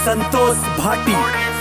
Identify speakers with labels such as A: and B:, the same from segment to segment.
A: संतोष भाटी।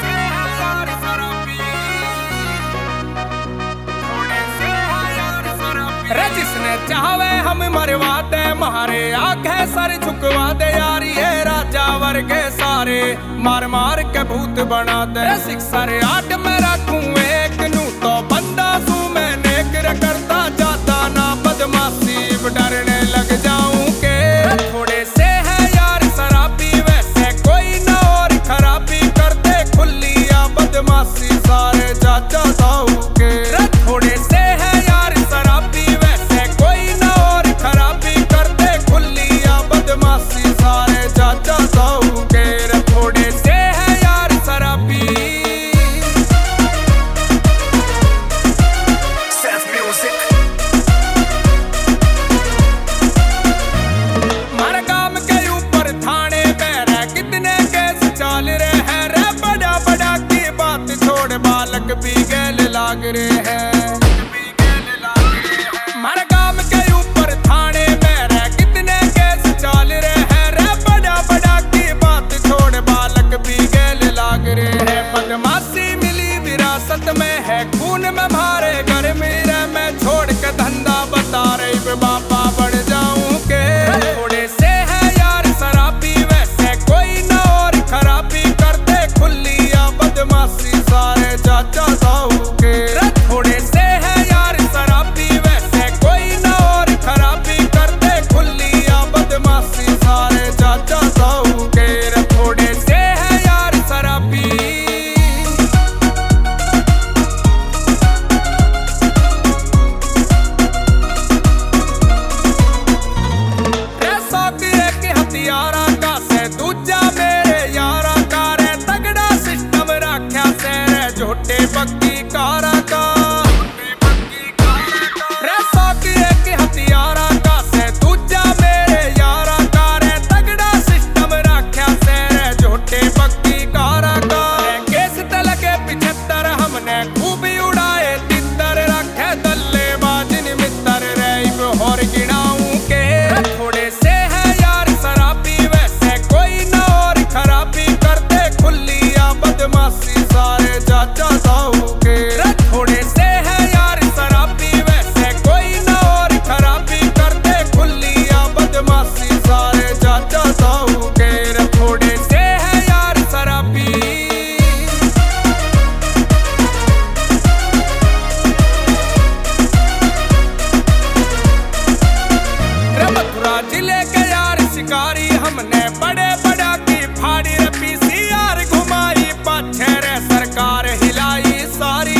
B: जिसने चाहवे हम मरवा दे, मारे आंखें सर झुकवा दे यारी है राजा वर्गे सारे मार मार के भूत बना दे। सिक्सर 8 में रखूं एक नू तो बंदा सू मैं नेकर करता जाता ना बदमाशी डरने लग जाऊं के थोड़े से है यार शराबी वैसे कोई ना और खराबी करते खुली या बदमाशी सारे चाचा ताऊ के थोड़े से है यार शराबी वैसे कोई ना और खराबी करते खुली या बदमाशी सारे चाचा ताऊ के थोड़े से है यार शराबी। मारे काम के ऊपर थाने में रह कितने केस चल रहे हैं रे बड़ा बड़ा की बात छोड़ बालक भी गैल लाग रहे हैं। मारे काम के ऊपर थाने में रह कितने केस चल रहे हैं रे बड़ा बड़ा की बात छोड़ बालक भी गैल लाग रहे हैं। बदमाशी मिली विरासत में है खून में मारे घर मेरे मैं छोड़ के धंधा बता रही बापा बढ़ जाऊं के थोड़े से है यार शराबी वैसे कोई ना और खराबी करते खुली या बदमाशी सारे चाचा ताऊ के थोड़े से है यार शराबी वैसे कोई ना और खराबी करते खुली या बदमाशी सारे चाचा ताऊ के थोड़े से है यार शराबी। हथियारा का से दूजा मेरे यारा का रे तगड़ा सिस्टम रखा से रे झोटे पक्की कारा का रे सौकी एक हथियारा का से दूजा मेरे यारा का रे तगड़ा सिस्टम रखा से रे झोटे पक्की कारा का केस तल के 75 हमने खूब उड़ाए तितर रखे दल्ले बाजिन मित्र रे और गिनाऊं के थोड़े से है यार शराबी वैसे कोई ना और खराबी करते खुली या बदमाशी सारे चाचा ताऊ के थोड़े से है यार शराबी वैसे कोई ना और खराबी करते खुली या बदमाशी सारे चाचा ताऊ के थोड़े से है यार शराबी। मथुरा जिले के यार शिकारी हमने बड़े बड़ा की फाड़ी PCR घुमाई पाछे रे सरकार हिलाई सारी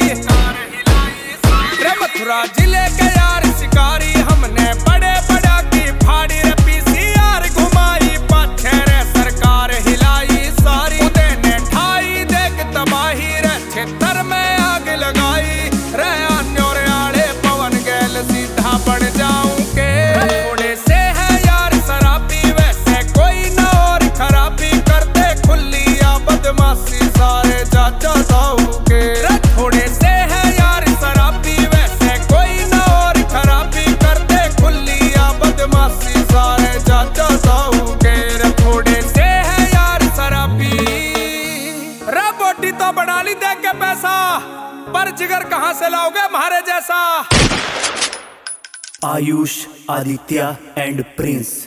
B: मथुरा जिले के यार शिकारी हमने बड़े बड़ा की फाड़ी PCR घुमाई पाछे रे सरकार हिलाई सारी देने ठाई देख तबाही रे क्षेत्र में आग लगाई रे अन्योर आड़े पवन गैल सीधा बढ़ जाऊं के थोड़े से है यार शराबी वैसे कोई ना और खराबी करते खुली या बदमाशी सारे चाचा ताऊ के थोड़े से है यार शराबी वैसे कोई ना और खराबी करते खुली या बदमाशी सारे चाचा ताऊ के थोड़े से है यार शराबी। रे बोटी तो बना ली दे के पैसा पर जिगर कहां से लाओगे मारे जैसा।
A: Ayush, Aditya and Prince.